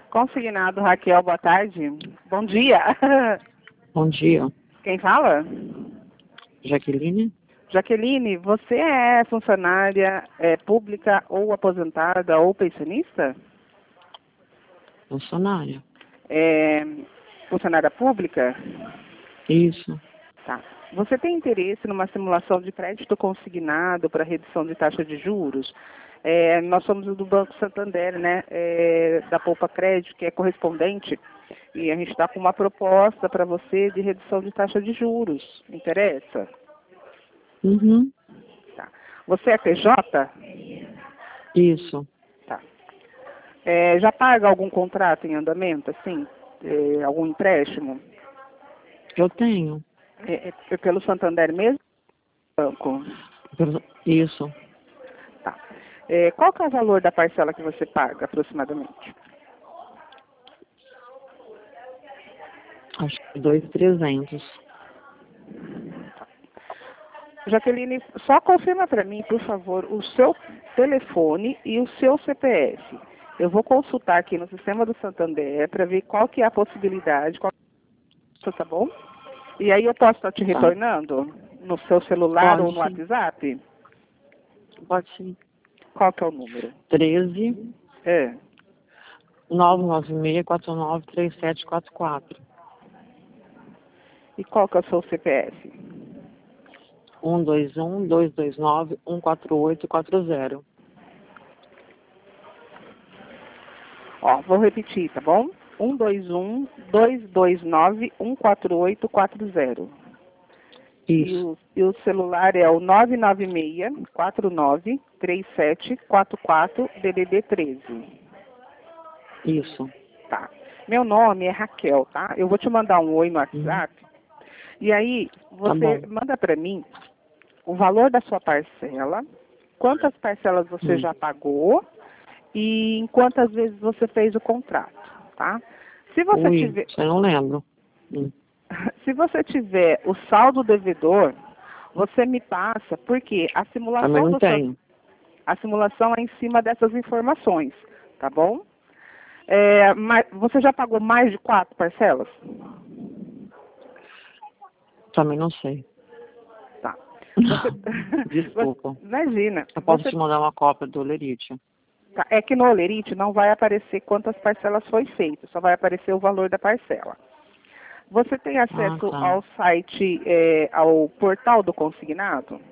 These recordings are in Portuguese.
Consignado Raquel, boa tarde. Bom dia. Bom dia. Quem fala? Jaqueline? Jaqueline, você é funcionária pública ou aposentada ou pensionista? Funcionária. É, funcionária pública? Isso. Tá. Você tem interesse numa simulação de crédito consignado para redução de taxa de juros? Nós somos do Banco Santander, né? Da Poupa Crédito, que é correspondente, e a gente está com uma proposta para você de redução de taxa de juros. Interessa? Uhum. Tá. Você é PJ? Isso. Tá. Já paga algum contrato em andamento, assim? Algum empréstimo? Eu tenho. Pelo Santander mesmo? Banco? Isso. Tá. Qual que é o valor da parcela que você paga, aproximadamente? Acho que 2.300. Jaqueline, só confirma para mim, por favor, o seu telefone e o seu CPF. Eu vou consultar aqui no sistema do Santander para ver qual que é a possibilidade, tá bom? E aí eu posso estar te retornando no seu celular Pode, ou no sim. WhatsApp? Pode sim. Qual que é o número? 13 É. 996493744. E qual que é o seu CPF? 121-229-14840. Ó, vou repetir, tá bom? 121-229-14840. Isso. E o celular é o 996-493744 DDD 13. Isso. Tá. Meu nome é Raquel, tá? Eu vou te mandar um oi no WhatsApp. E aí, você manda para mim o valor da sua parcela, quantas parcelas você já pagou e em quantas vezes você fez o contrato, tá? Se você tiver... Isso eu não lembro. Se você tiver o saldo devedor, você me passa, porque a simulação Também não tenho. a simulação é em cima dessas informações, tá bom? Mas você já pagou mais de 4 parcelas? Também não sei. Tá. Desculpa. Imagina. Eu posso te mandar uma cópia do Lerite. Tá, é que no Olerite não vai aparecer quantas parcelas foi feito, só vai aparecer o valor da parcela. Você tem acesso ao site, ao portal do consignado?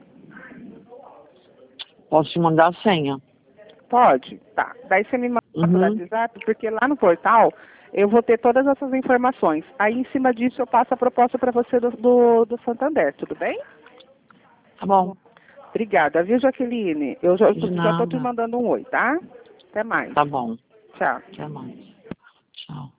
Posso te mandar a senha? Pode? Tá. Daí você me manda por WhatsApp, porque lá no portal eu vou ter todas essas informações. Aí em cima disso eu passo a proposta para você do Santander, tudo bem? Tá bom. Obrigada, viu, Jaqueline? Eu já estou te nada. mandando um oi, tá? Até mais. Tá bom. Tchau. Até mais. Tchau.